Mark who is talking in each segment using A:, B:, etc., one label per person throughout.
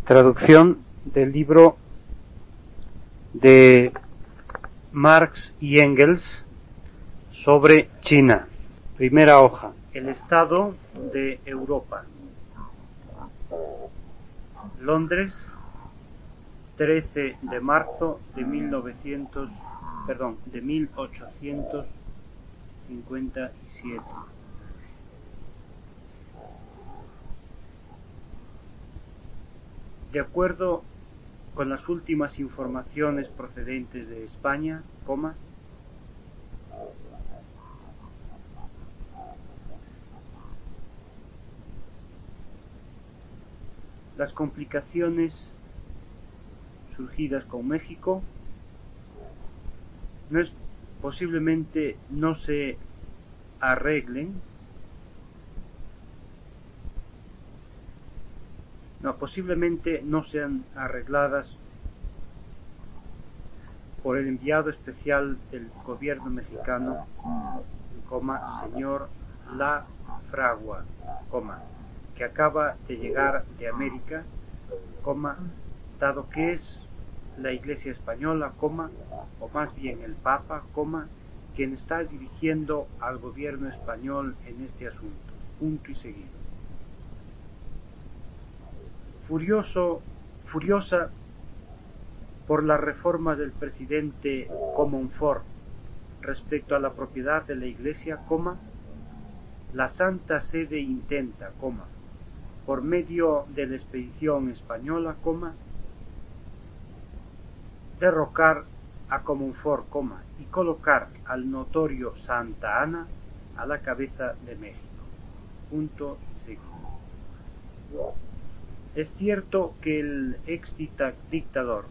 A: Traducción del libro de Marx y Engels sobre China. Primera hoja. El Estado de Europa. Londres, 13 de marzo de 1857. De acuerdo con las últimas informaciones procedentes de España, las complicaciones surgidas con México posiblemente no se arreglen, posiblemente no sean arregladas por el enviado especial del gobierno mexicano, señor La Fragua, que acaba de llegar de América, dado que es la Iglesia española, o más bien el Papa, quien está dirigiendo al gobierno español en este asunto, punto y seguido. Furiosa por las reformas del presidente Comonfort respecto a la propiedad de la Iglesia, la Santa Sede intenta, por medio de la expedición española, derrocar a Comonfort, y colocar al notorio Santa Anna a la cabeza de México. Punto y seguido. Es cierto que el ex dictador,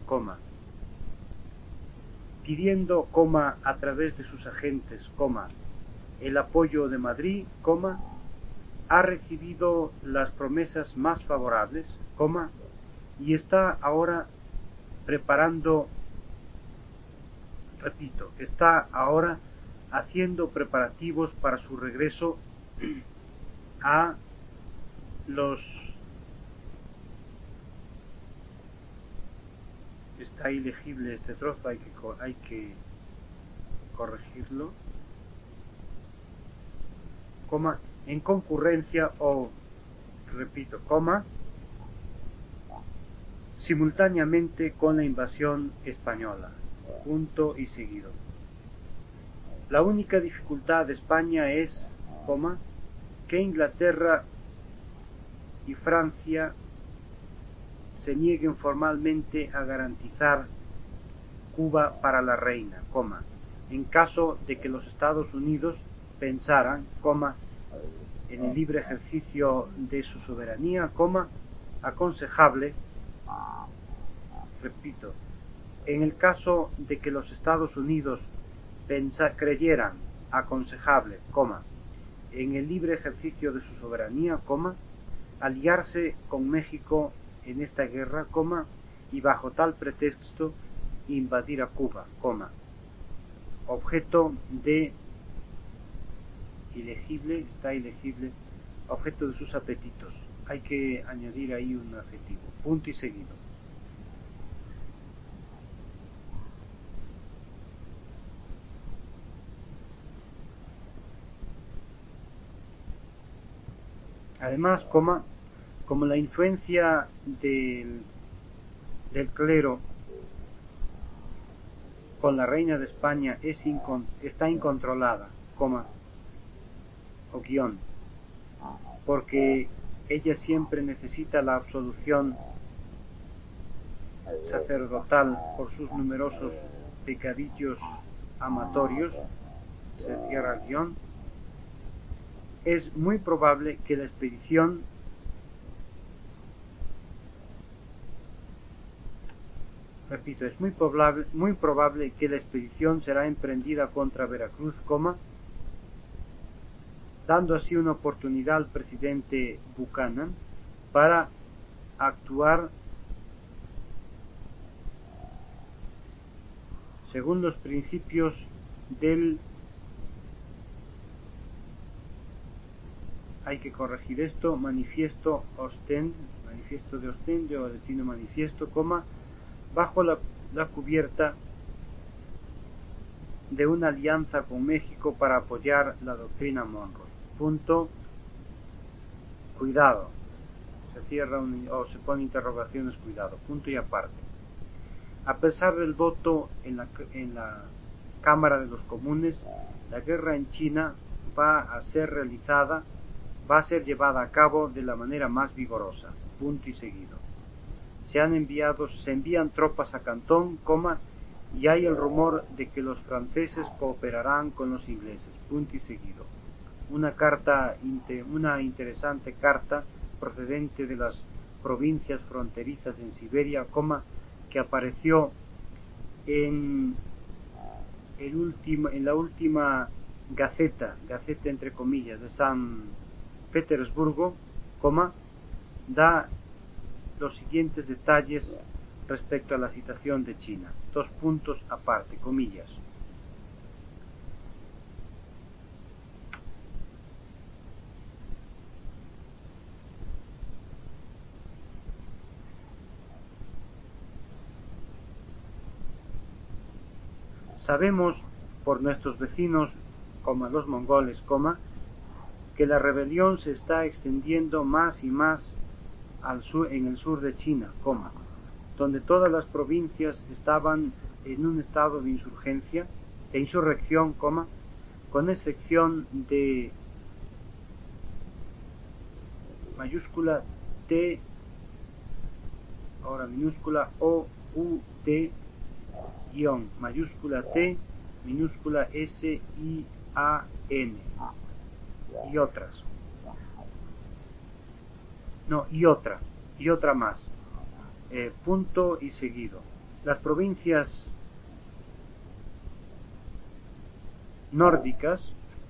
A: pidiendo, a través de sus agentes, el apoyo de Madrid, ha recibido las promesas más favorables, y está ahora haciendo preparativos para su regreso a los... Está ilegible este trozo, hay que corregirlo, en concurrencia simultáneamente con la invasión española, punto y seguido. La única dificultad de España es, que Inglaterra y Francia se nieguen formalmente a garantizar Cuba para la reina, en caso de que los Estados Unidos pensaran, en el libre ejercicio de su soberanía, aconsejable, en el caso de que los Estados Unidos creyeran aconsejable, en el libre ejercicio de su soberanía, aliarse con México en esta guerra, y bajo tal pretexto invadir a Cuba, objeto de objeto de sus apetitos. Hay que añadir ahí un adjetivo, punto y seguido. Además, como la influencia del clero con la reina de España está incontrolada, porque ella siempre necesita la absolución sacerdotal por sus numerosos pecadillos amatorios, se cierra el guión. Es muy probable que la expedición es muy probable que la expedición será emprendida contra Veracruz, dando así una oportunidad al presidente Buchanan para actuar según los principios del... Hay que corregir esto, manifiesto manifiesto de Ostende o Destino Manifiesto, bajo la cubierta de una alianza con México para apoyar la doctrina Monroe. Punto. Cuidado. Se cierra o se pone interrogaciones, cuidado. Punto y aparte. A pesar del voto en la Cámara de los Comunes, la guerra en China va a ser llevada a cabo de la manera más vigorosa. Punto y seguido. Se envían tropas a Cantón, y hay el rumor de que los franceses cooperarán con los ingleses. Punto y seguido. Una interesante carta procedente de las provincias fronterizas en Siberia, que apareció en la última gaceta entre comillas, de San Petersburgo, da los siguientes detalles respecto a la situación de China. 2 puntos aparte, comillas. Sabemos por nuestros vecinos, los mongoles, que la rebelión se está extendiendo más y más al sur, en el sur de China, donde todas las provincias estaban en un estado de insurrección, con excepción de mayúscula T, ahora minúscula O, U, T, guión, mayúscula T, minúscula S, I, A, N, y otras. No, y otra más. Punto y seguido. Las provincias nórdicas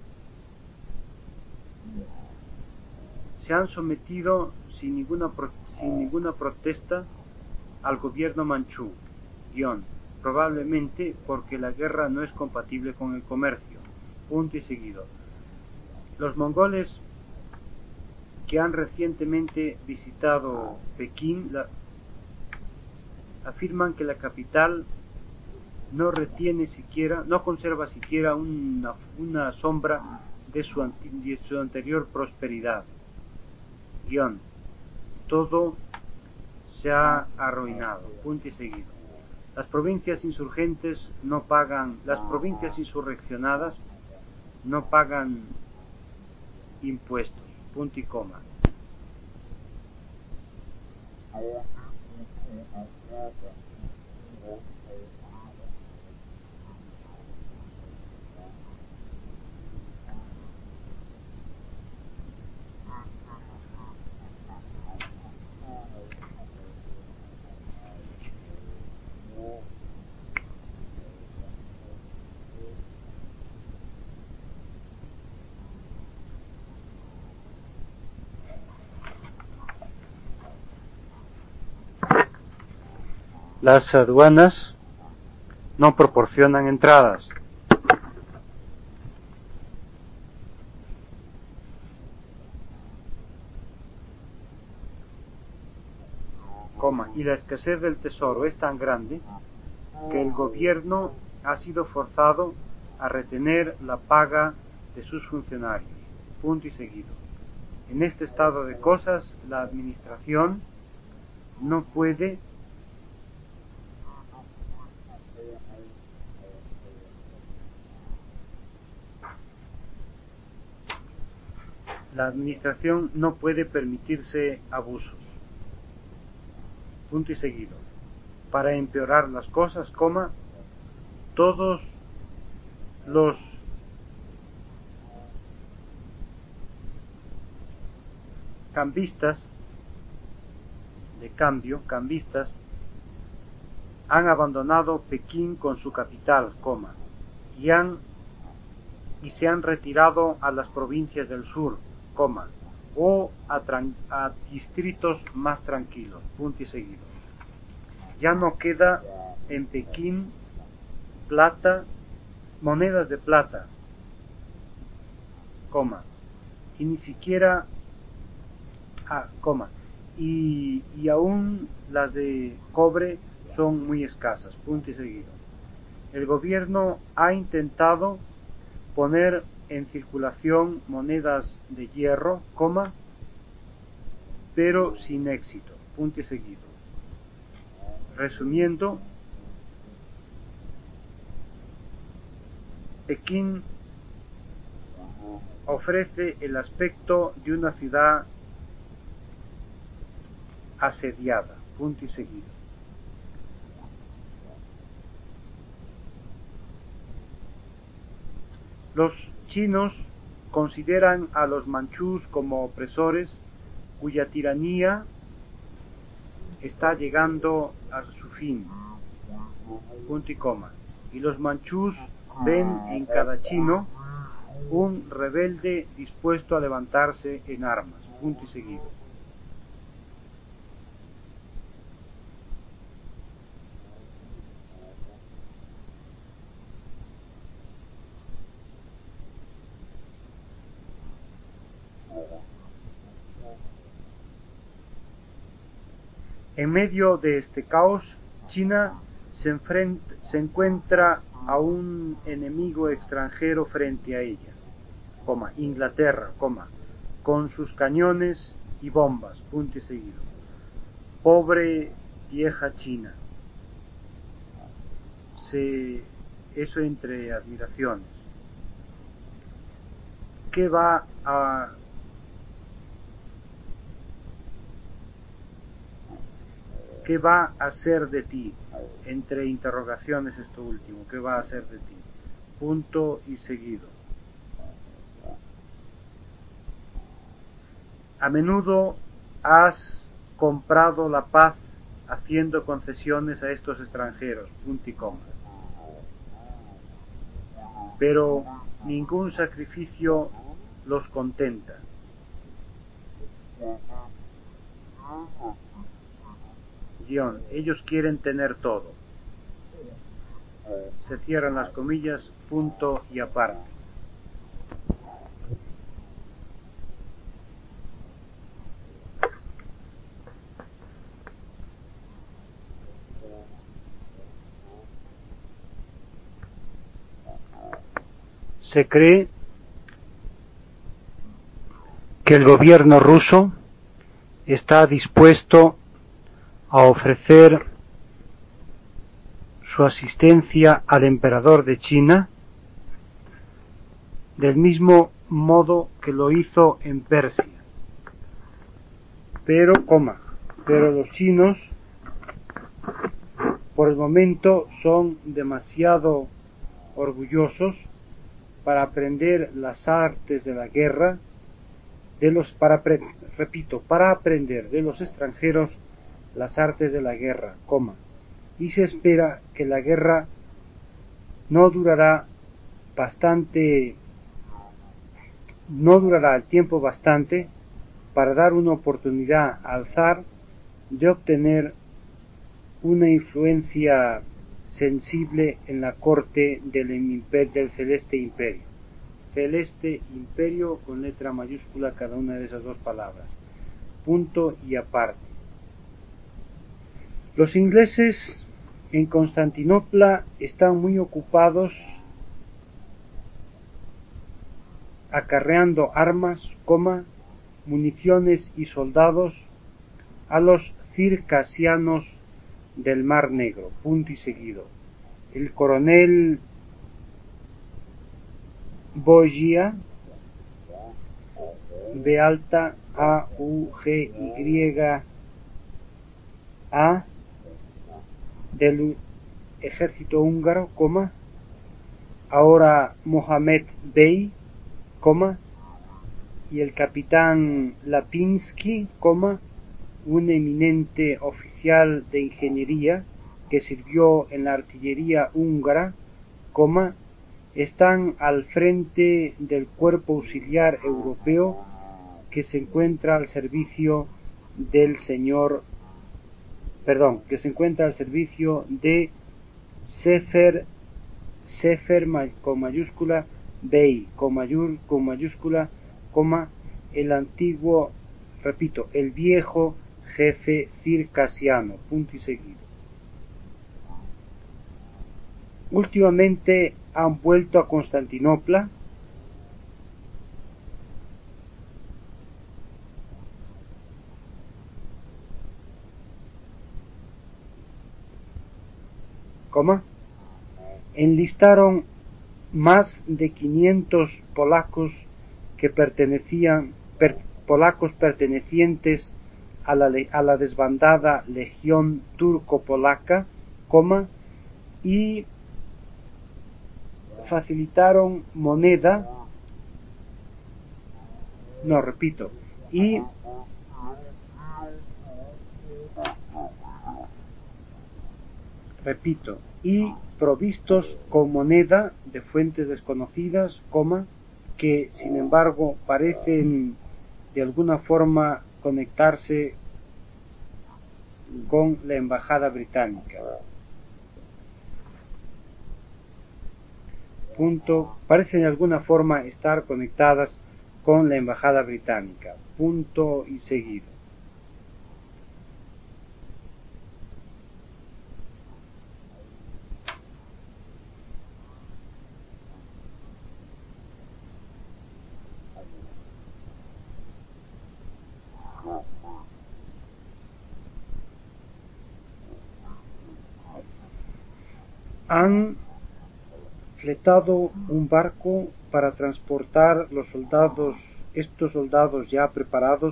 A: se han sometido sin ninguna protesta al gobierno manchú, probablemente porque la guerra no es compatible con el comercio. Punto y seguido. Los mongoles que han recientemente visitado Pekín afirman que la capital no conserva siquiera una sombra de su anterior prosperidad. Todo se ha arruinado. Punto y seguido. Las provincias insurreccionadas no pagan impuestos. Punto y coma. Las aduanas no proporcionan entradas. Y la escasez del tesoro es tan grande que el gobierno ha sido forzado a retener la paga de sus funcionarios. Punto y seguido. En este estado de cosas, la administración no puede permitirse abusos. Punto y seguido. Para empeorar las cosas, todos los cambistas han abandonado Pekín con su capital, y se han retirado a las provincias del sur, o a distritos más tranquilos. Punto y seguido. Ya no queda en Pekín monedas de plata, y ni siquiera y aún las de cobre son muy escasas, punto y seguido. El gobierno ha intentado poner en circulación monedas de hierro, coma, pero sin éxito, punto y seguido. Resumiendo, Pekín ofrece el aspecto de una ciudad asediada, punto y seguido. Los chinos consideran a los manchús como opresores cuya tiranía está llegando a su fin, punto y coma. Y los manchús ven en cada chino un rebelde dispuesto a levantarse en armas, punto y seguido. En medio de este caos, China se encuentra a un enemigo extranjero frente a ella, Inglaterra, con sus cañones y bombas, punto y seguido. Pobre vieja China. Eso entre admiraciones. ¿Qué va a hacer de ti? Entre interrogaciones esto último, ¿qué va a hacer de ti? Punto y seguido. A menudo has comprado la paz haciendo concesiones a estos extranjeros, punto y coma. Pero ningún sacrificio los contenta. Ellos quieren tener todo. Se cierran las comillas, punto y aparte. Se cree que el gobierno ruso está dispuesto a ofrecer su asistencia al emperador de China del mismo modo que lo hizo en Persia. Pero los chinos por el momento son demasiado orgullosos para aprender las artes de la guerra para aprender de los extranjeros las artes de la guerra, y se espera que la guerra no durará el tiempo bastante para dar una oportunidad al zar de obtener una influencia sensible en la corte del Celeste Imperio. Celeste Imperio con letra mayúscula cada una de esas dos palabras. Punto y aparte. Los ingleses en Constantinopla están muy ocupados acarreando armas, municiones y soldados a los circasianos del Mar Negro, punto y seguido. El coronel Boggia, B alta A U G Y A, del ejército húngaro, ahora Mohamed Bey, y el capitán Lapinski, un eminente oficial de ingeniería que sirvió en la artillería húngara, están al frente del cuerpo auxiliar europeo que se encuentra al servicio de Sefer con mayúscula, Bey con mayúscula, el antiguo, el viejo jefe circasiano, punto y seguido. Últimamente han vuelto a Constantinopla enlistaron más de 500 polacos pertenecientes a la desbandada Legión Turco-Polaca, y facilitaron moneda, y provistos con moneda de fuentes desconocidas, que sin embargo parecen de alguna forma conectarse con la embajada británica. Parecen de alguna forma estar conectadas con la embajada británica. Punto y seguido. Han fletado un barco para transportar estos soldados ya preparados,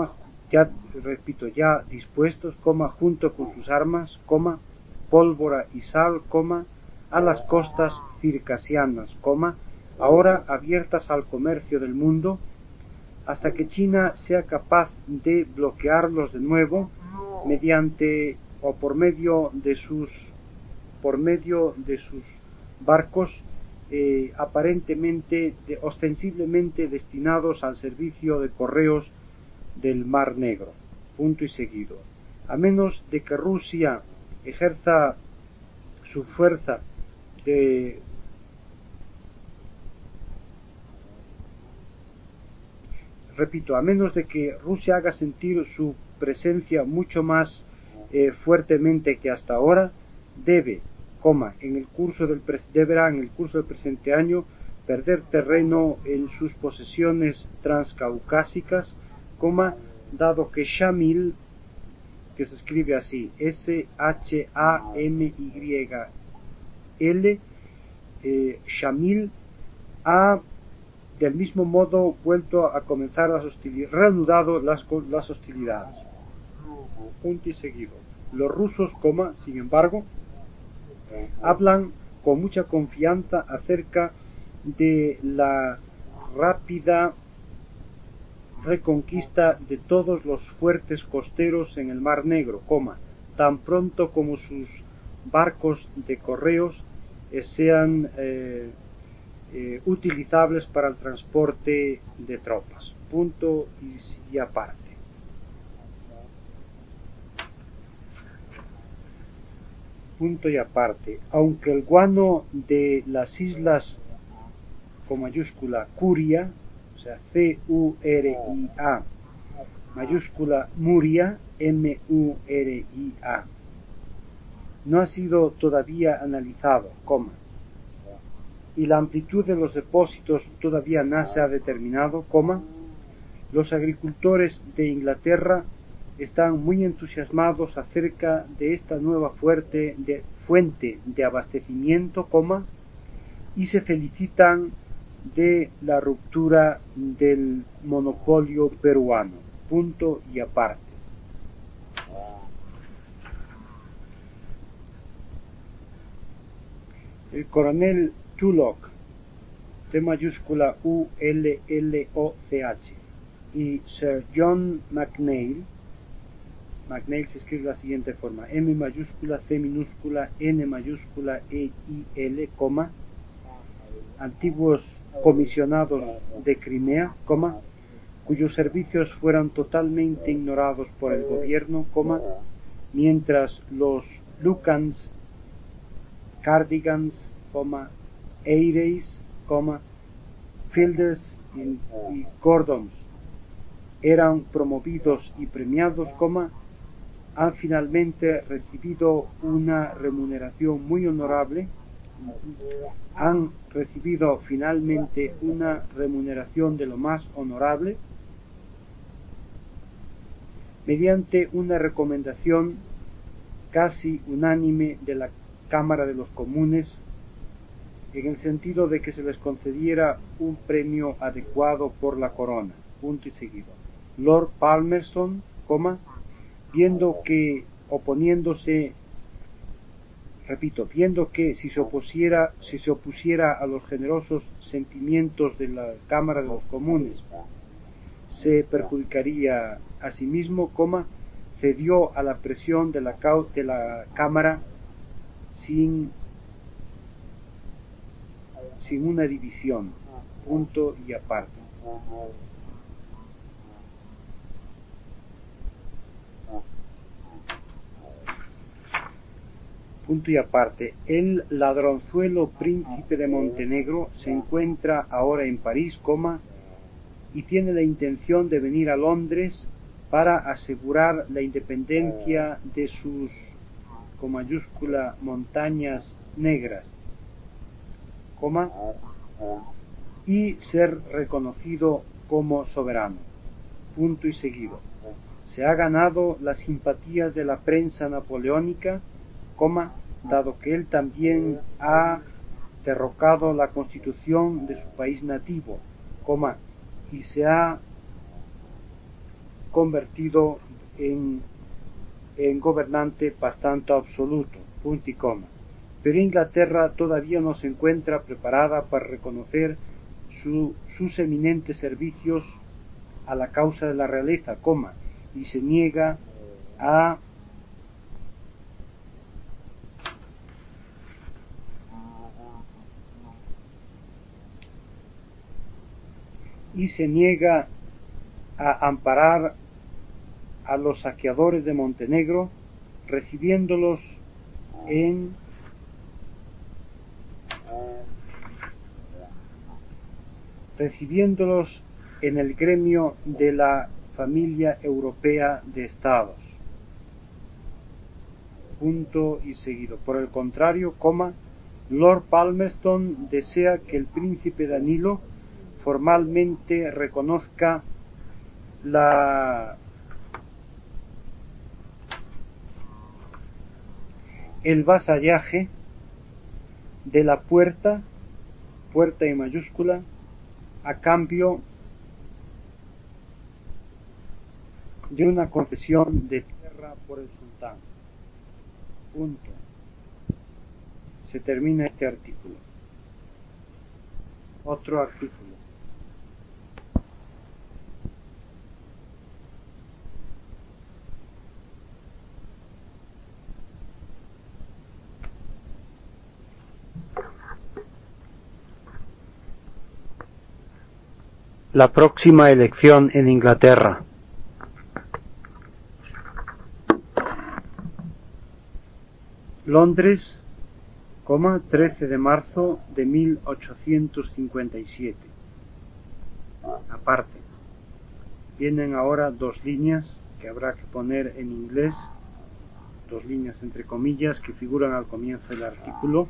A: ya dispuestos, junto con sus armas, pólvora y sal, a las costas circasianas, ahora abiertas al comercio del mundo, hasta que China sea capaz de bloquearlos de nuevo mediante o por medio de sus barcos ostensiblemente destinados al servicio de correos del Mar Negro. Punto y seguido. A menos de que Rusia ejerza su fuerza a menos de que Rusia haga sentir su presencia mucho más fuertemente que hasta ahora, deberá en el curso del presente año perder terreno en sus posesiones transcaucásicas, dado que Shamil, que se escribe así, Shamyl, Shamil, ha del mismo modo vuelto a comenzar reanudado las hostilidades. Punto y seguido. Los rusos, sin embargo, hablan con mucha confianza acerca de la rápida reconquista de todos los fuertes costeros en el Mar Negro, tan pronto como sus barcos de correos sean utilizables para el transporte de tropas. Punto y aparte. Punto y aparte. Aunque el guano de las islas con mayúscula Curia, o sea, C-U-R-I-A, mayúscula Muria, M-U-R-I-A, no ha sido todavía analizado, y la amplitud de los depósitos todavía no se ha determinado, los agricultores de Inglaterra están muy entusiasmados acerca de esta nueva fuente de abastecimiento, y se felicitan de la ruptura del monopolio peruano. Punto y aparte. El coronel Tulloch, T mayúscula U-L-L-O-C-H, y Sir John McNeill se escribe de la siguiente forma: M mayúscula, C minúscula, N mayúscula, E-I-L, antiguos comisionados de Crimea, cuyos servicios fueran totalmente ignorados por el gobierno, mientras los Lucans, Cardigans, Eyres, Fielders y Gordons eran promovidos y premiados, han finalmente recibido una remuneración muy honorable, han recibido finalmente una remuneración de lo más honorable mediante una recomendación casi unánime de la Cámara de los Comunes, en el sentido de que se les concediera un premio adecuado por la corona. Punto y seguido. Lord Palmerston, viendo que si se opusiera a los generosos sentimientos de la Cámara de los Comunes, se perjudicaría a sí mismo, cedió a la presión de la Cámara sin una división, punto y aparte. Punto y aparte, el ladronzuelo príncipe de Montenegro se encuentra ahora en París, y tiene la intención de venir a Londres para asegurar la independencia de sus, con mayúscula, montañas negras, y ser reconocido como soberano. Punto y seguido. Se ha ganado las simpatías de la prensa napoleónica, dado que él también ha derrocado la constitución de su país nativo, y se ha convertido en gobernante bastante absoluto, punto y coma. Pero Inglaterra todavía no se encuentra preparada para reconocer sus eminentes servicios a la causa de la realeza, y se niega a amparar a los saqueadores de Montenegro, recibiéndolos en el gremio de la familia europea de estados. Punto y seguido. Por el contrario, Lord Palmerston desea que el príncipe Danilo formalmente reconozca el vasallaje de la puerta y mayúscula, a cambio de una concesión de tierra por el sultán. Punto. Se termina este artículo. Otro artículo. La próxima elección en Inglaterra. Londres, 13 de marzo de 1857. Aparte, vienen ahora dos líneas que habrá que poner en inglés, dos líneas entre comillas que figuran al comienzo del artículo.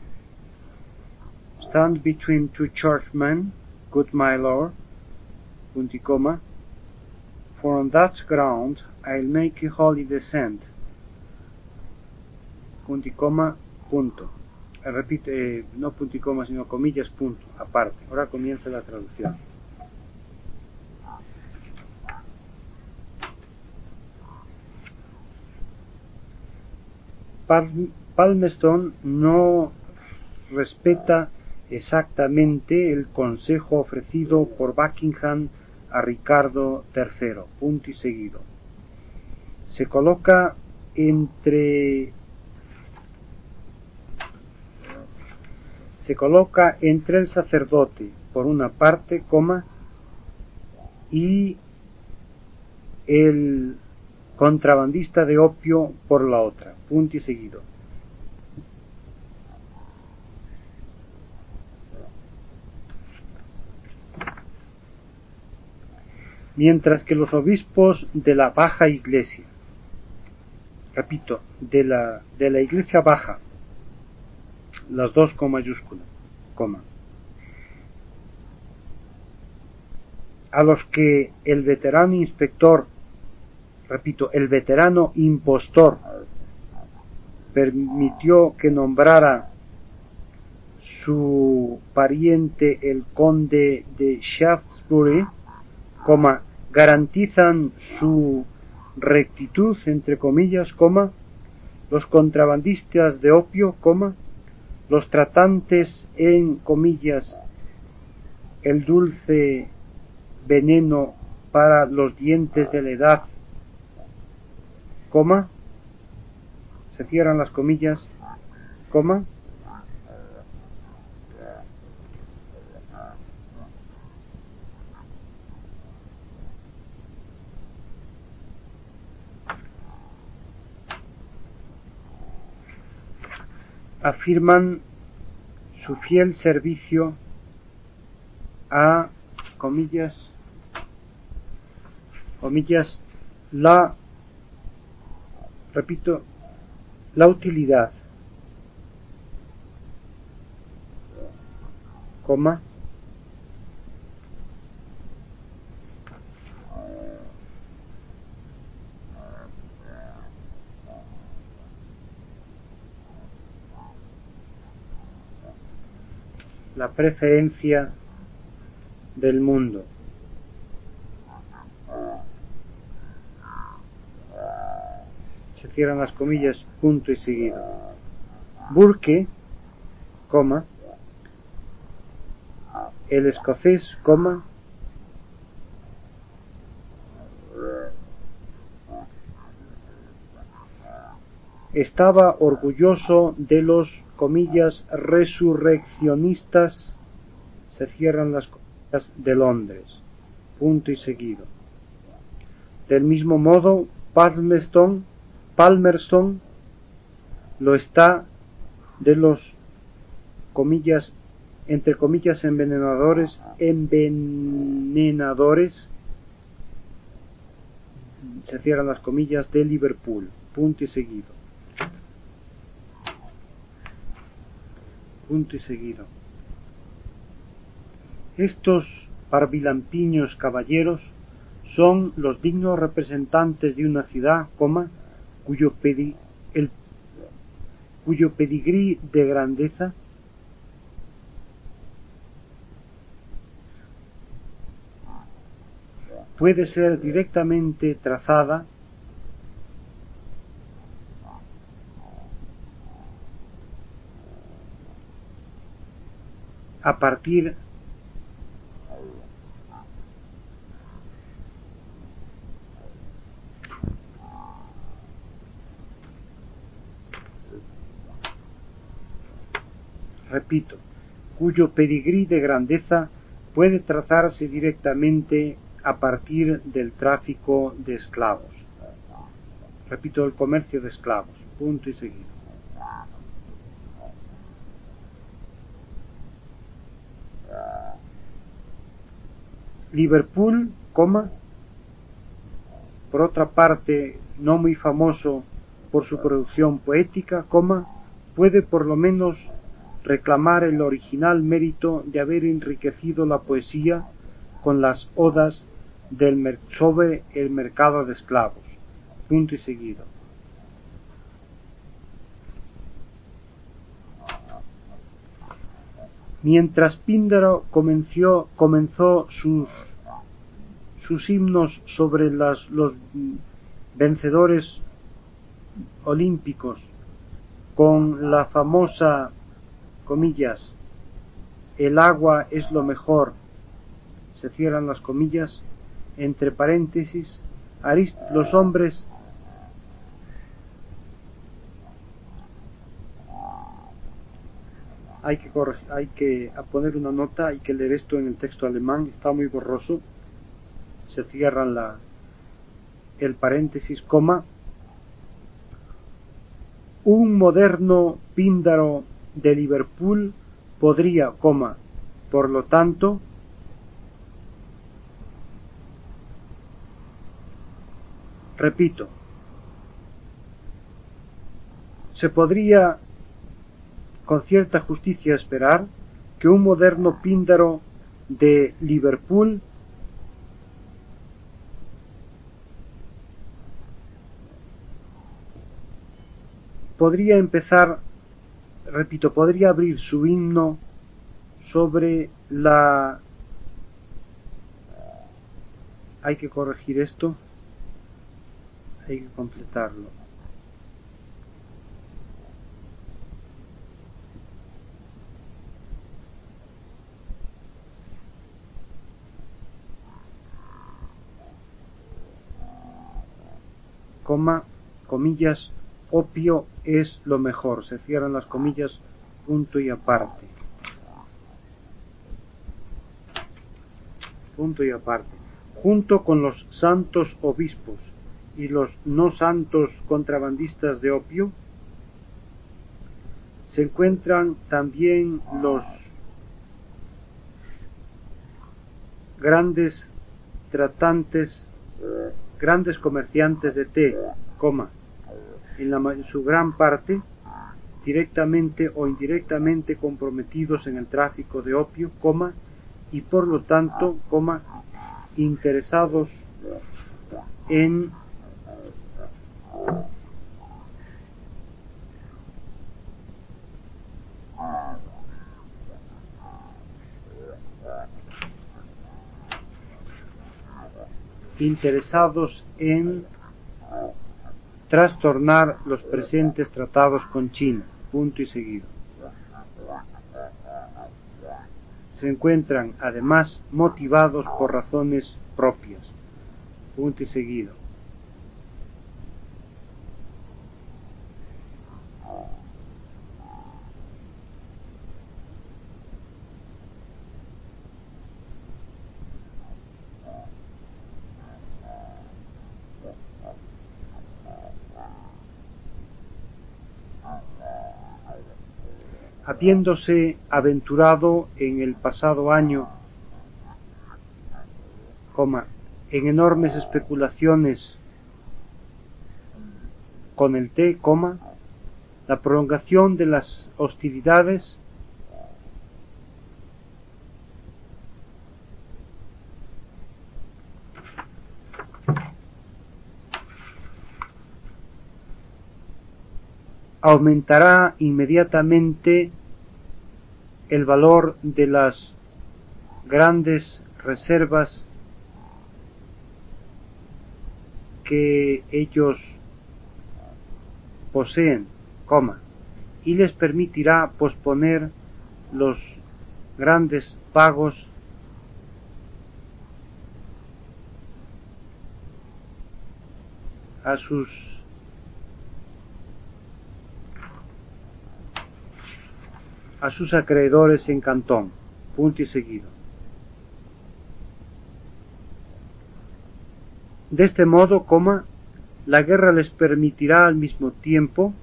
A: Stand between two churchmen, good my lord, punto y coma, for on that ground I'll make a holy descent, punto y coma, punto. Repito, no punto y coma sino comillas, punto, aparte. Ahora comienza la traducción. Palmerston no respeta exactamente el consejo ofrecido por Buckingham a Ricardo III, punto y seguido. Se coloca entre el sacerdote por una parte, y el contrabandista de opio por la otra, punto y seguido. Mientras que los obispos de la Baja Iglesia repito, de la Iglesia baja, las dos con mayúscula, coma, a los que el veterano inspector, repito, el veterano impostor permitió que nombrara su pariente el conde de Shaftesbury, coma, garantizan su rectitud, entre comillas, coma, los contrabandistas de opio, coma, los tratantes, en comillas, el dulce veneno para los dientes de la edad, coma, se cierran las comillas, coma, afirman su fiel servicio a, comillas, la, repito, la utilidad, coma, la preferencia del mundo. Se cierran las comillas, punto y seguido. Burke, coma, el escocés, coma, estaba orgulloso de los, comillas, resurreccionistas, se cierran las comillas, de Londres, punto y seguido. Del mismo modo, Palmerston lo está de los, comillas, entre comillas, envenenadores, se cierran las comillas, de Liverpool, punto y seguido. Punto y seguido. Estos barbilampiños caballeros son los dignos representantes de una ciudad, coma, cuyo pedigrí de grandeza puede ser directamente trazada a partir repito, cuyo pedigrí de grandeza puede trazarse directamente a partir del tráfico de esclavos. Repito, el comercio de esclavos, punto y seguido. Liverpool, coma, por otra parte, no muy famoso por su producción poética, coma, puede por lo menos reclamar el original mérito de haber enriquecido la poesía con las odas sobre el mercado de esclavos, punto y seguido. Mientras Píndaro comenzó sus himnos sobre los vencedores olímpicos con la famosa, comillas, el agua es lo mejor, se cierran las comillas, entre paréntesis, los hombres hay que poner una nota, hay que leer esto en el texto alemán, está muy borroso, se cierran el paréntesis, coma, un moderno Píndaro de Liverpool podría, coma, por lo tanto, repito, se podría con cierta justicia esperar que un moderno píndaro de Liverpool podría empezar, repito, podría abrir su himno sobre la... Hay que corregir esto, hay que completarlo. Coma, comillas, opio es lo mejor, se cierran las comillas, punto y aparte. Punto y aparte. Junto con los santos obispos y los no santos contrabandistas de opio, se encuentran también los grandes tratantes, grandes comerciantes de té, en su gran parte directamente o indirectamente comprometidos en el tráfico de opio, y por lo tanto, interesados en trastornar los presentes tratados con China, punto y seguido. Se encuentran además motivados por razones propias, punto y seguido. Habiéndose aventurado en el pasado año, en enormes especulaciones con el té, la prolongación de las hostilidades aumentará inmediatamente el valor de las grandes reservas que ellos poseen, y les permitirá posponer los grandes pagos a sus acreedores en Cantón, punto y seguido. De este modo, la guerra les permitirá al mismo tiempo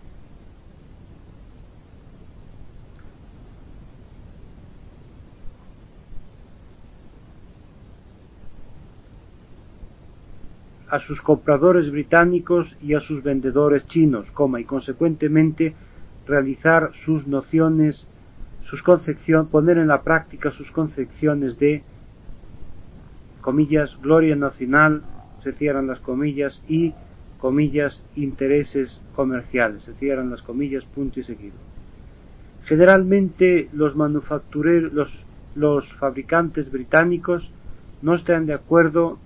A: a sus compradores británicos y a sus vendedores chinos, y consecuentemente realizar sus nociones, poner en la práctica sus concepciones de, comillas, gloria nacional, se cierran las comillas, y, comillas, intereses comerciales, se cierran las comillas, punto y seguido. Generalmente los fabricantes británicos no están de acuerdo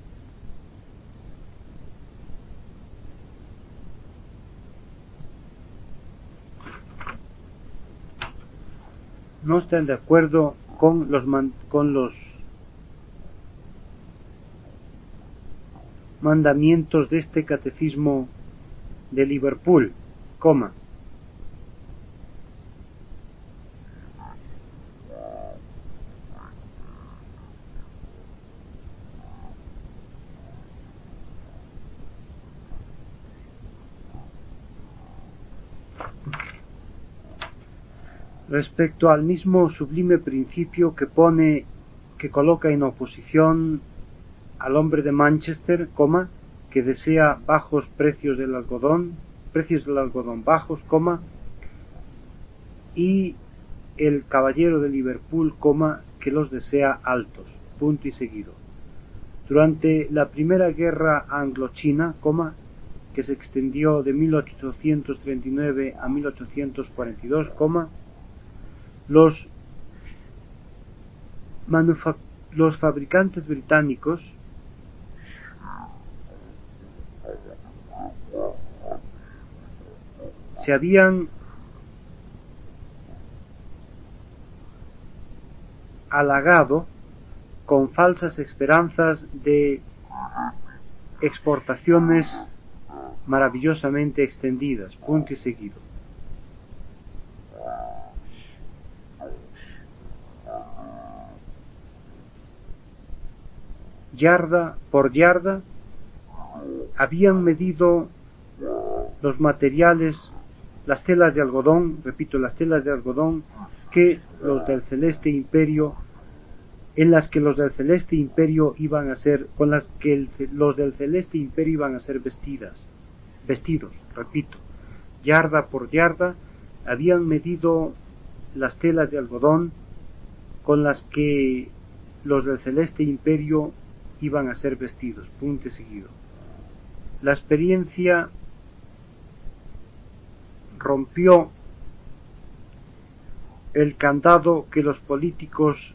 A: con los mandamientos de este catecismo de Liverpool, respecto al mismo sublime principio que coloca en oposición al hombre de Manchester, que desea bajos precios del algodón bajos, y el caballero de Liverpool, que los desea altos, punto y seguido. Durante la Primera Guerra Anglo-China, que se extendió de 1839 a 1842, los fabricantes británicos se habían halagado con falsas esperanzas de exportaciones maravillosamente extendidas, punto y seguido. Yarda por yarda habían medido los materiales, las telas de algodón, repito, las telas de algodón que los del Celeste Imperio, en las que los del Celeste Imperio iban a ser, con las que los del Celeste Imperio iban a ser vestidos, repito, yarda por yarda habían medido las telas de algodón con las que los del Celeste Imperio iban a ser vestidos, punto y seguido. La experiencia rompió el candado que los políticos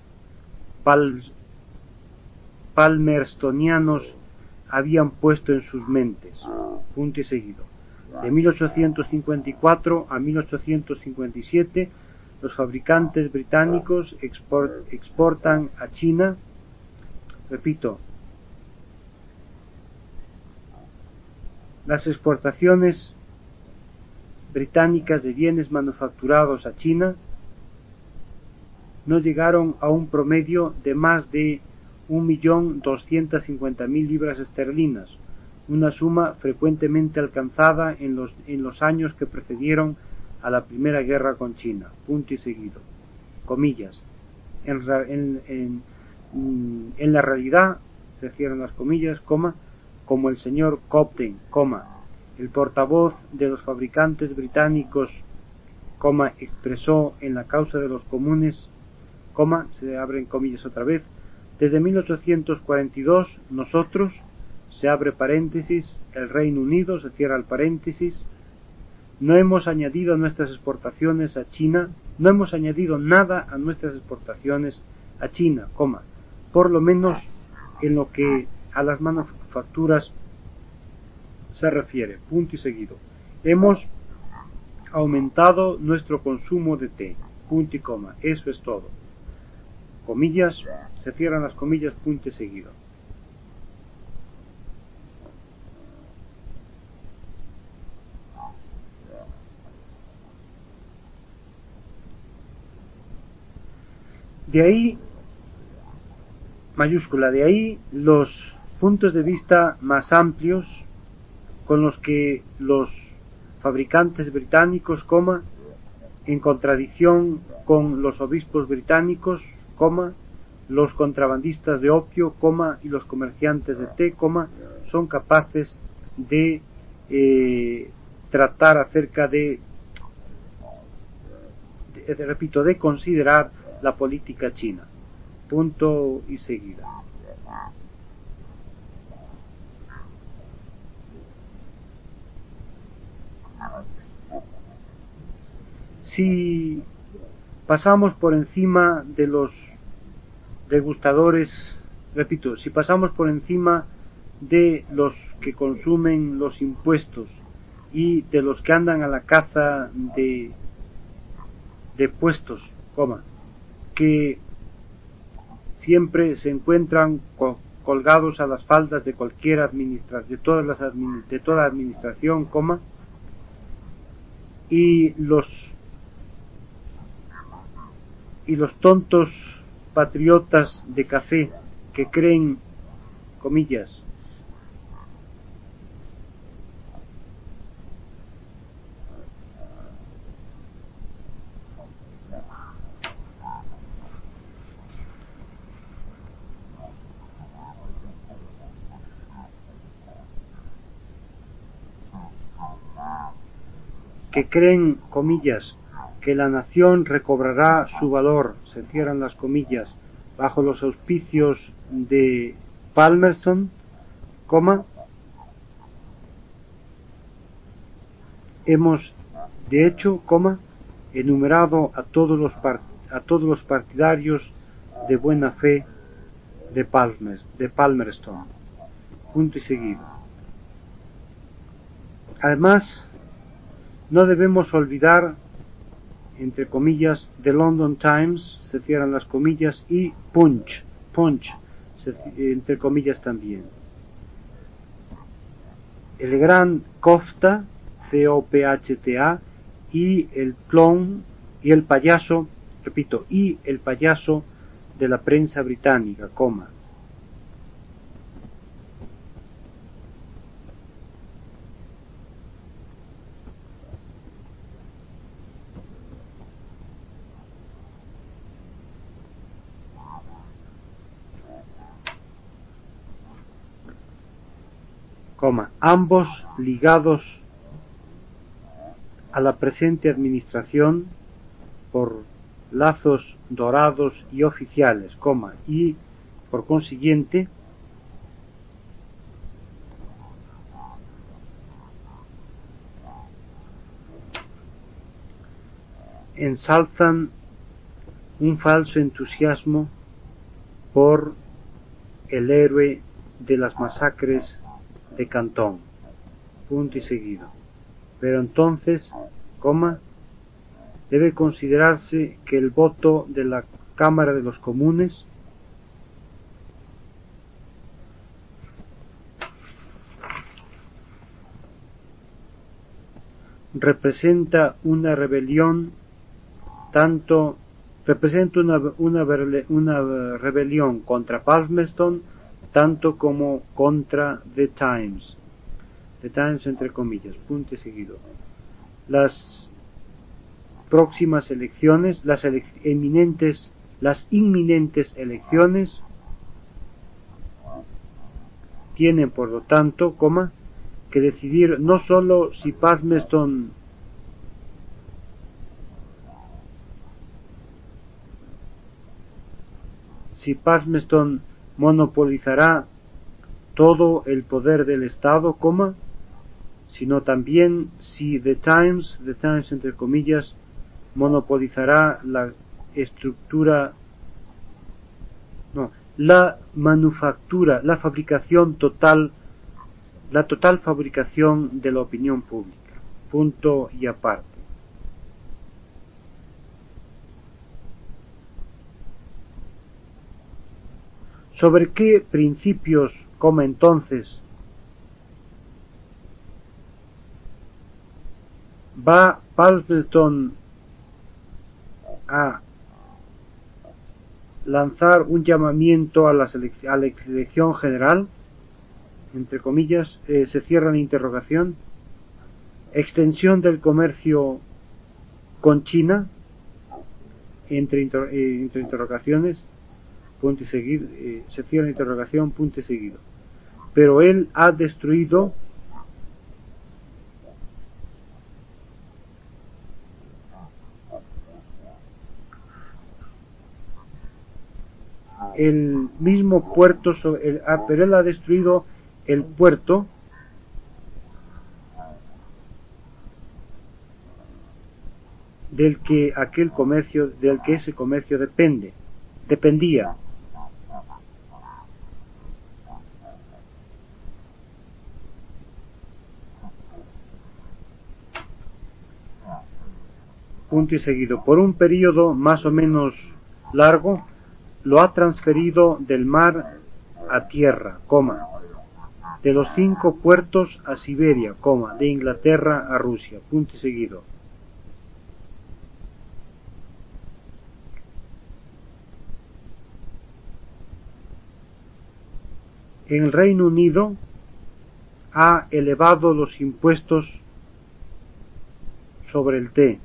A: palmerstonianos habían puesto en sus mentes, punto y seguido. De 1854 a 1857 los fabricantes británicos exportan a China, repito, las exportaciones británicas de bienes manufacturados a China no llegaron a un promedio de más de 1.250.000 libras esterlinas, una suma frecuentemente alcanzada en los años que precedieron a la Primera Guerra con China, punto y seguido, comillas. En la realidad, se cierran las comillas, como el señor Cobden, el portavoz de los fabricantes británicos, expresó en la causa de los comunes, se abren comillas otra vez, desde 1842 nosotros, se abre paréntesis, el Reino Unido, se cierra el paréntesis, no hemos añadido nuestras exportaciones a China, no hemos añadido nada a nuestras exportaciones a China, por lo menos en lo que a las manufacturas se refiere, punto y seguido. Hemos aumentado nuestro consumo de té, punto y coma, eso es todo. Comillas, se cierran las comillas, punto y seguido. De ahí, mayúscula, de ahí los puntos de vista más amplios con los que los fabricantes británicos, en contradicción con los obispos británicos, los contrabandistas de opio, y los comerciantes de té, son capaces de tratar acerca de considerar la política china, punto y seguida. Si pasamos por encima de los degustadores, si pasamos por encima de los que consumen los impuestos y de los que andan a la caza de puestos, que siempre se encuentran colgados a las faldas de cualquier administración, de toda administración, y los tontos patriotas de café que creen, comillas, comillas, que la nación recobrará su valor, se cierran las comillas, bajo los auspicios de Palmerston, coma, hemos de hecho, coma, enumerado a todos los partidarios de buena fe de Palmerston, punto y seguido. Además, no debemos olvidar, entre comillas, The London Times, se cierran las comillas, y Punch, entre comillas también. El gran Copta, Cophta, y el clown, y el payaso, repito, y el payaso de la prensa británica, coma. Ambos ligados a la presente administración por lazos dorados y oficiales, y por consiguiente ensalzan un falso entusiasmo por el héroe de las masacres de Cantón, punto y seguido. Pero entonces, debe considerarse que el voto de la Cámara de los Comunes representa una rebelión contra Palmerston tanto como contra The Times entre comillas, punto y seguido. Las próximas elecciones, las inminentes elecciones tienen por lo tanto, que decidir no sólo si Palmerston monopolizará todo el poder del Estado, sino también si The Times entre comillas, monopolizará la manufactura, la total fabricación de la opinión pública, punto y aparte. ¿Sobre qué principios, entonces, va Palmerston a lanzar un llamamiento a la elección general? Entre comillas, se cierra la interrogación. Extensión del comercio con China, entre interrogaciones, punto y seguido, se cierra la interrogación, punto y seguido. Pero él ha destruido el mismo puerto, pero él ha destruido el puerto del que ese comercio dependía. Punto y seguido. Por un periodo más o menos largo, lo ha transferido del mar a tierra, de los 5 puertos a Siberia, de Inglaterra a Rusia, punto y seguido. En el Reino Unido ha elevado los impuestos sobre el té.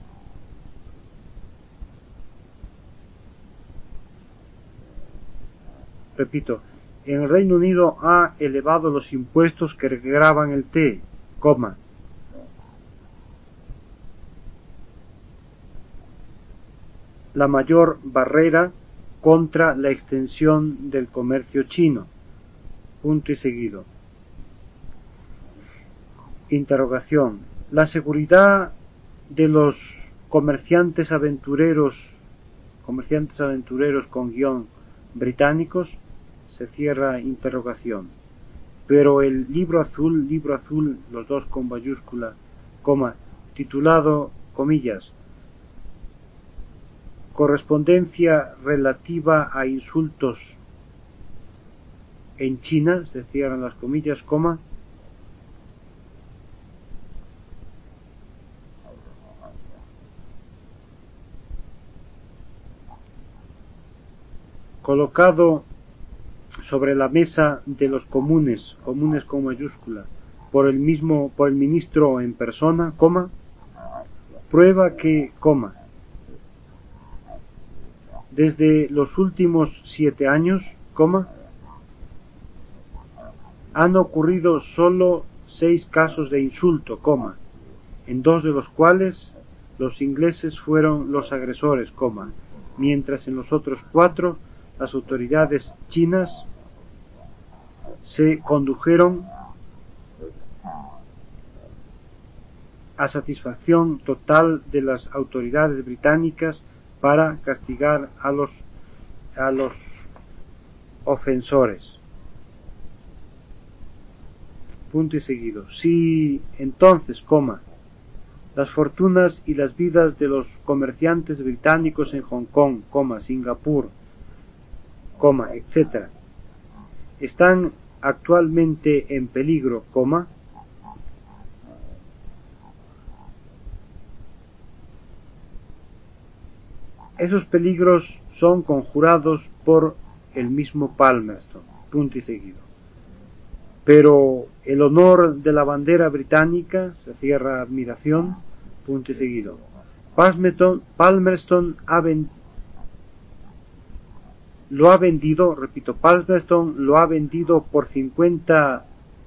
A: Repito, en el Reino Unido ha elevado los impuestos que gravan el té, la mayor barrera contra la extensión del comercio chino. Punto y seguido. Interrogación. La seguridad de los comerciantes aventureros con guión británicos, se cierra interrogación. Pero el libro azul, los dos con mayúscula, coma, titulado, comillas, correspondencia relativa a insultos en China, se cierran las comillas, coma, colocado sobre la mesa de los comunes con mayúscula, por el ministro en persona, coma, prueba que, coma, desde los últimos 7 años, coma, han ocurrido solo 6 casos de insulto, coma, en 2 de los cuales los ingleses fueron los agresores, coma, mientras en los otros 4 las autoridades chinas se condujeron a satisfacción total de las autoridades británicas para castigar a los ofensores. Punto y seguido. Si entonces, coma, las fortunas y las vidas de los comerciantes británicos en Hong Kong, coma, Singapur, coma, etc., están actualmente en peligro, coma, esos peligros son conjurados por el mismo Palmerston, punto y seguido. Pero el honor de la bandera británica, se cierra admiración, punto y seguido. Palmerston lo ha vendido, repito, Palmerston lo ha vendido por $50,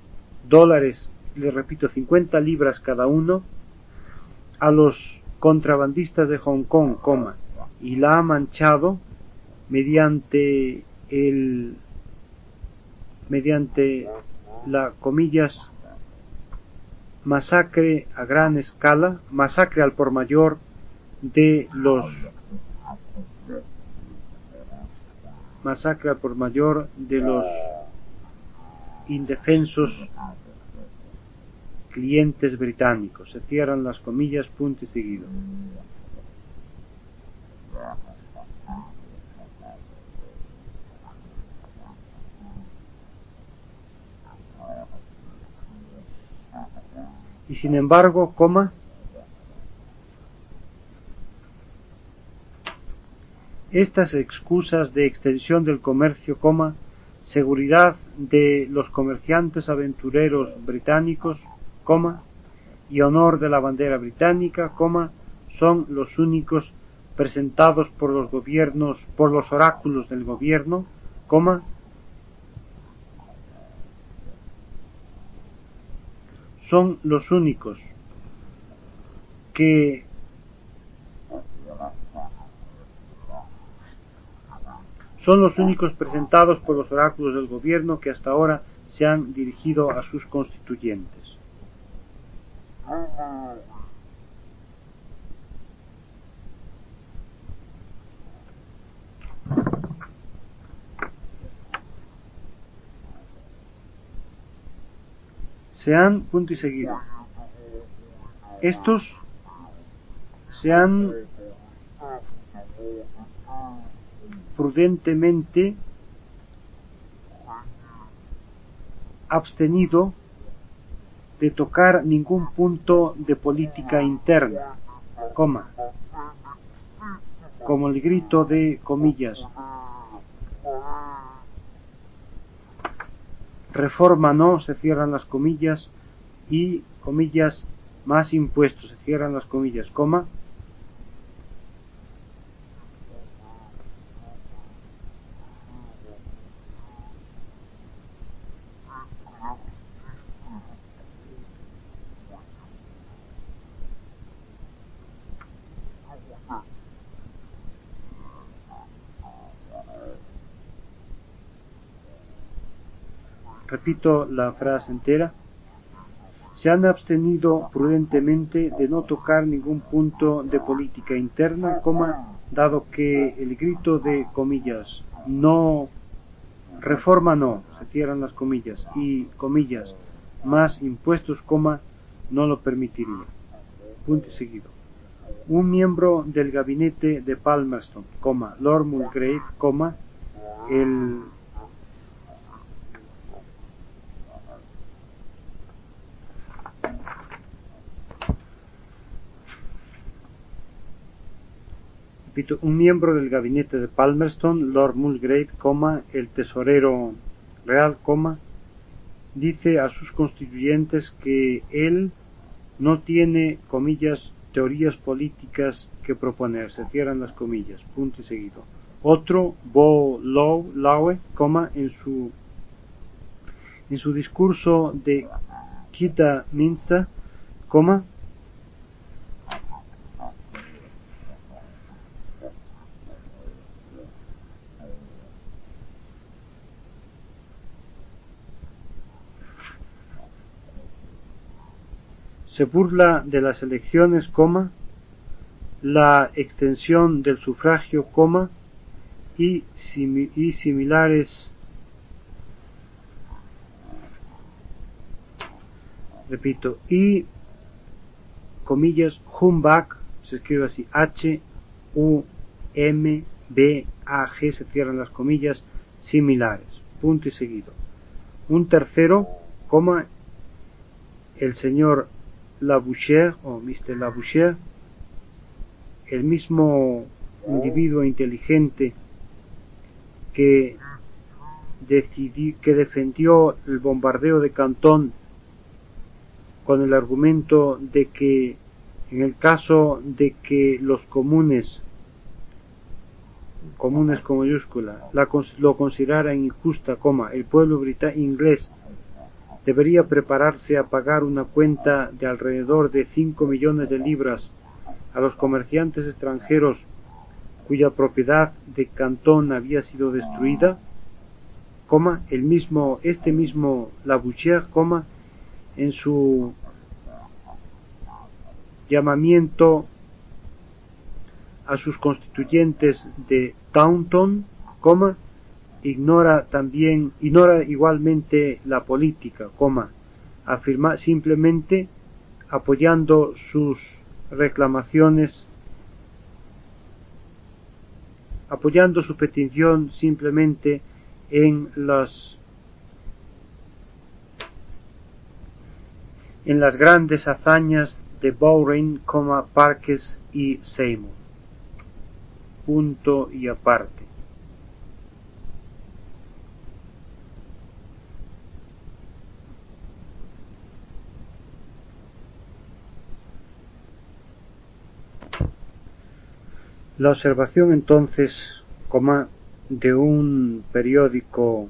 A: le repito, 50 libras cada uno, a los contrabandistas de Hong Kong, coma, y la ha manchado mediante la, comillas, masacre a gran escala, masacre al por mayor de los indefensos clientes británicos. Se cierran las comillas, punto y seguido. Y sin embargo, coma, estas excusas de extensión del comercio, coma, seguridad de los comerciantes aventureros británicos, coma, y honor de la bandera británica, coma, son los únicos presentados por los gobiernos, por los oráculos del gobierno, coma, son los únicos que presentados por los oráculos del gobierno que hasta ahora se han dirigido a sus constituyentes. Punto y seguido, estos se han prudentemente abstenido de tocar ningún punto de política interna, coma, como el grito de, comillas, reforma no, se cierran las comillas, y, comillas, más impuestos, se cierran las comillas, coma, repito la frase entera, se han abstenido prudentemente de no tocar ningún punto de política interna, dado que el grito de comillas, no, reforma no, se cierran las comillas, y comillas, más impuestos, no lo permitiría. Punto y seguido. Un miembro del gabinete de Palmerston, Lord Mulgrave, el un miembro del gabinete de Palmerston, Lord Mulgrave, el tesorero real, dice a sus constituyentes que él no tiene, comillas, teorías políticas que proponer, se cierran las comillas, punto y seguido. Otro, Bo Lowe, en su discurso de Kidderminster, se burla de las elecciones, la extensión del sufragio, y similares, repito, y comillas, humbug, se escribe así, Humbag, se cierran las comillas, similares, punto y seguido. Un tercero, el señor Labouchere o Mr. Labouchere, el mismo individuo inteligente que defendió el bombardeo de Cantón con el argumento de que en el caso de que los comunes con mayúscula, lo consideraran injusta, el pueblo inglés debería prepararse a pagar una cuenta de alrededor de 5 millones de libras a los comerciantes extranjeros cuya propiedad de Cantón había sido destruida, este mismo Labouchere, en su llamamiento a sus constituyentes de Taunton, ignora igualmente la política, afirma simplemente apoyando sus reclamaciones, apoyando su petición simplemente en las grandes hazañas de Bowring, Parkes y Seymour. Punto y aparte. La observación entonces, de un periódico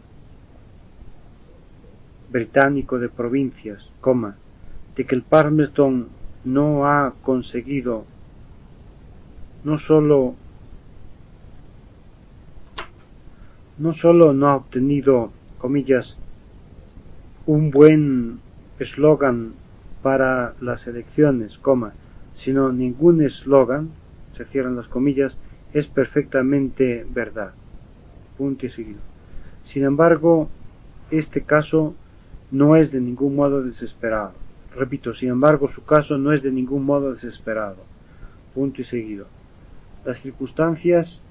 A: británico de provincias, de que el Palmerston no ha conseguido no solo no ha obtenido, comillas, un buen eslogan para las elecciones, sino ningún eslogan, se cierran las comillas, es perfectamente verdad. Punto y seguido. Sin embargo, este caso no es de ningún modo desesperado. Repito, sin embargo, su caso no es de ningún modo desesperado. Punto y seguido. Las circunstancias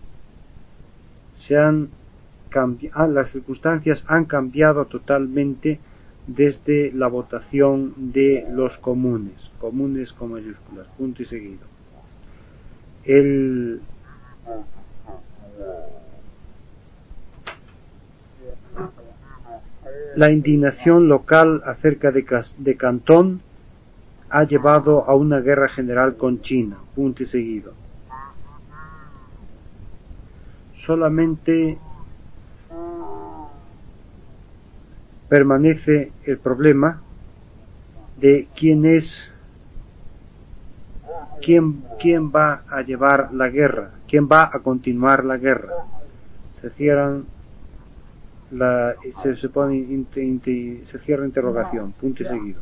A: han cambiado totalmente desde la votación de los comunes con mayúsculas, punto y seguido. La indignación local acerca de Cantón ha llevado a una guerra general con China, punto y seguido. Solamente permanece el problema de quién va a llevar la guerra, quién va a continuar la guerra. Se cierran se pone se cierra interrogación, punto y seguido.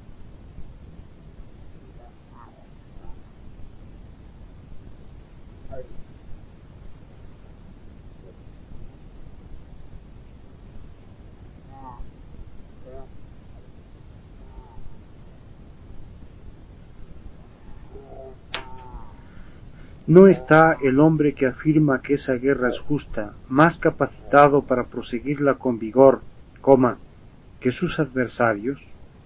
A: ¿No está el hombre que afirma que esa guerra es justa más capacitado para proseguirla con vigor, que sus adversarios,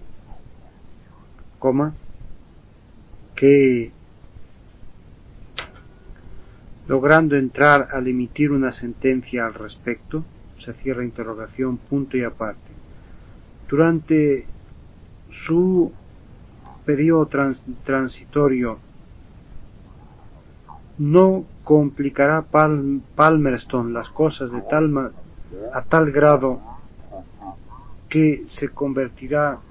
A: que logrando entrar al emitir una sentencia al respecto, se cierra interrogación, punto y aparte, durante su periodo transitorio no complicará Palmerston las cosas a tal grado que se convertirá,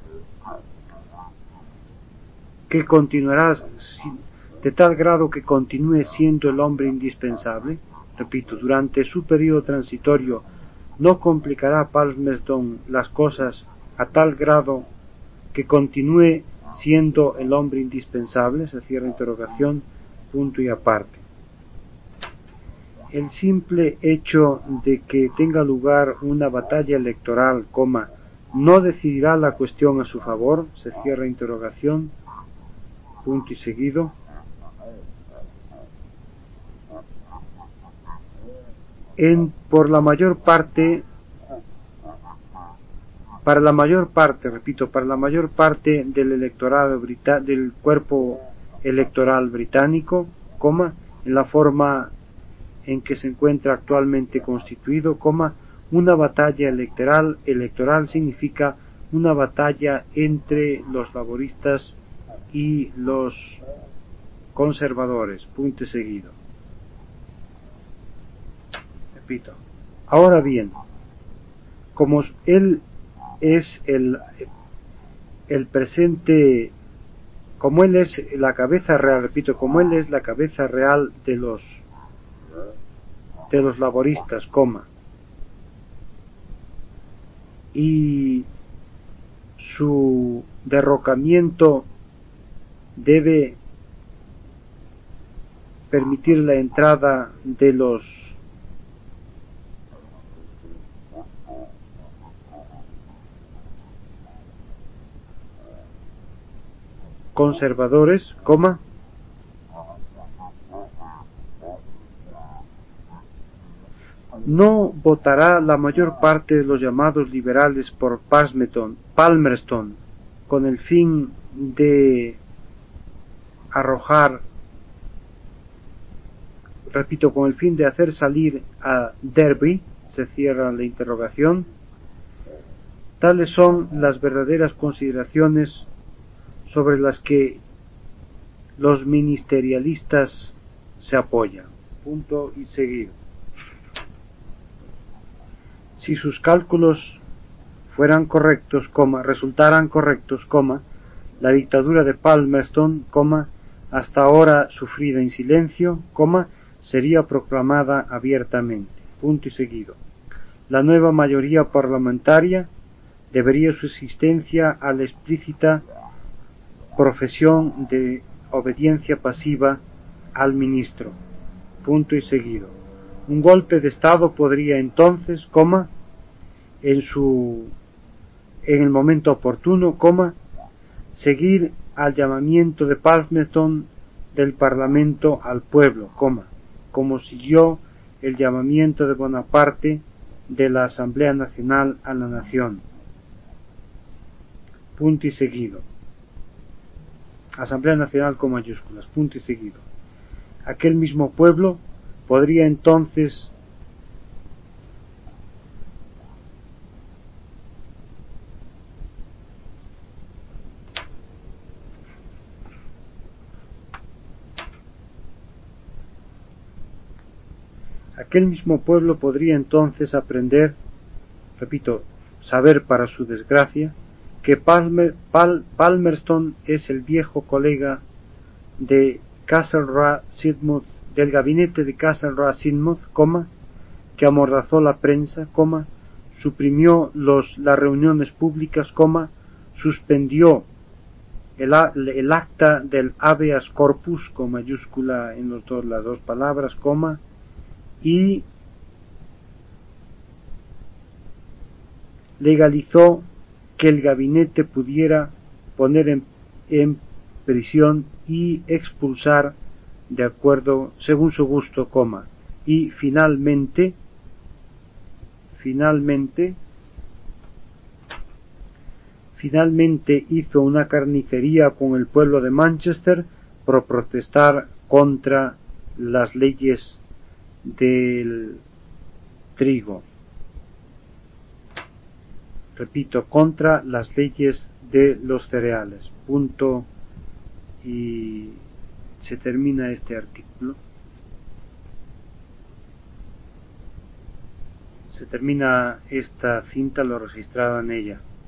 A: que continuará de tal grado que continúe siendo el hombre indispensable. Repito, durante su periodo transitorio no complicará Palmerston las cosas a tal grado que continúe siendo el hombre indispensable, se cierra interrogación, punto y aparte. El simple hecho de que tenga lugar una batalla electoral, no decidirá la cuestión a su favor, se cierra interrogación, punto y seguido. Para la mayor parte, del electorado del cuerpo electoral británico, en la forma en que se encuentra actualmente constituido, una batalla electoral significa una batalla entre los laboristas y los conservadores, punto y seguido. Repito. Ahora bien, como él es el presente, como él es la cabeza real, como él es la cabeza real de los laboristas, y su derrocamiento debe permitir la entrada de los conservadores, no votará la mayor parte de los llamados liberales por Palmerston con el fin de hacer salir a Derby, se cierra la interrogación. Tales son las verdaderas consideraciones sobre las que los ministerialistas se apoyan, punto y seguido. Si sus cálculos fueran correctos, resultaran correctos, la dictadura de Palmerston, hasta ahora sufrida en silencio, sería proclamada abiertamente, punto y seguido. La nueva mayoría parlamentaria debería su existencia a la explícita profesión de obediencia pasiva al ministro, punto y seguido. Un golpe de Estado podría entonces, en el momento oportuno, seguir al llamamiento de Palmerston del Parlamento al pueblo, como siguió el llamamiento de Bonaparte de la Asamblea Nacional a la nación, punto y seguido. Asamblea Nacional con mayúsculas, punto y seguido. Aquel mismo pueblo podría entonces aprender, saber para su desgracia, que Palmerston es el viejo colega de Castlereagh-Sidmouth, del gabinete de Castlereagh-Sidmouth, que amordazó la prensa, suprimió las reuniones públicas, suspendió el acta del habeas corpus con mayúscula en las dos palabras, y legalizó que el gabinete pudiera poner en prisión y expulsar de acuerdo según su gusto, y finalmente hizo una carnicería con el pueblo de Manchester por protestar contra las leyes del trigo. Repito, contra las leyes de los cereales. Punto, y se termina este artículo. Se termina esta cinta, lo registrado en ella.